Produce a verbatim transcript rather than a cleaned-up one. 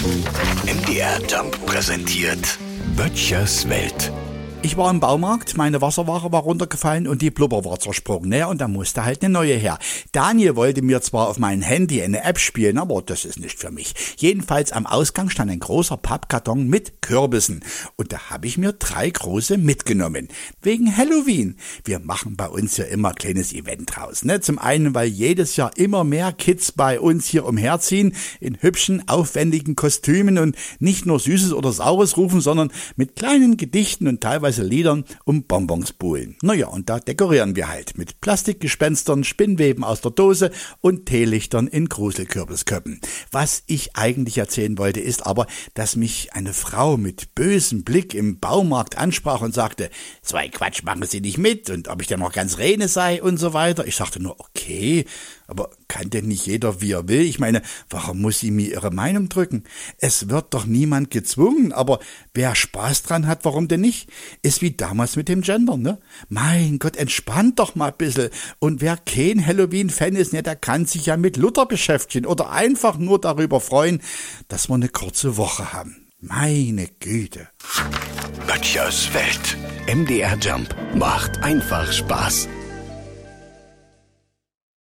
M D R Jump präsentiert Böttchers Welt. Ich war im Baumarkt, meine Wasserwaage war runtergefallen und die Blubber war zersprungen. Naja, und da musste halt eine neue her. Daniel wollte mir zwar auf mein Handy eine App spielen, aber das ist nicht für mich. Jedenfalls am Ausgang stand ein großer Pappkarton mit Kürbissen. Und da habe ich mir drei große mitgenommen. Wegen Halloween. Wir machen bei uns ja immer ein kleines Event draus. Ne? Zum einen, weil jedes Jahr immer mehr Kids bei uns hier umherziehen, in hübschen, aufwendigen Kostümen und nicht nur Süßes oder Saures rufen, sondern mit kleinen Gedichten und teilweise Liedern um Bonbons buhlen. Naja, und da dekorieren wir halt mit Plastikgespenstern, Spinnweben aus der Dose und Teelichtern in Gruselkürbisköppen. Was ich eigentlich erzählen wollte, ist aber, dass mich eine Frau mit bösem Blick im Baumarkt ansprach und sagte, so ein Quatsch machen Sie nicht mit und ob ich denn noch ganz Rene sei und so weiter. Ich sagte nur, okay, aber kann denn nicht jeder, wie er will? Ich meine, warum muss sie mir ihre Meinung drücken? Es wird doch niemand gezwungen, aber wer Spaß dran hat, warum denn nicht? Ist wie damals mit dem Gendern, ne? Mein Gott, entspannt doch mal ein bisschen. Und wer kein Halloween-Fan ist, ne, der kann sich ja mit Luther beschäftigen oder einfach nur darüber freuen, dass wir eine kurze Woche haben. Meine Güte. Böttchers Welt. M D R Jump macht einfach Spaß.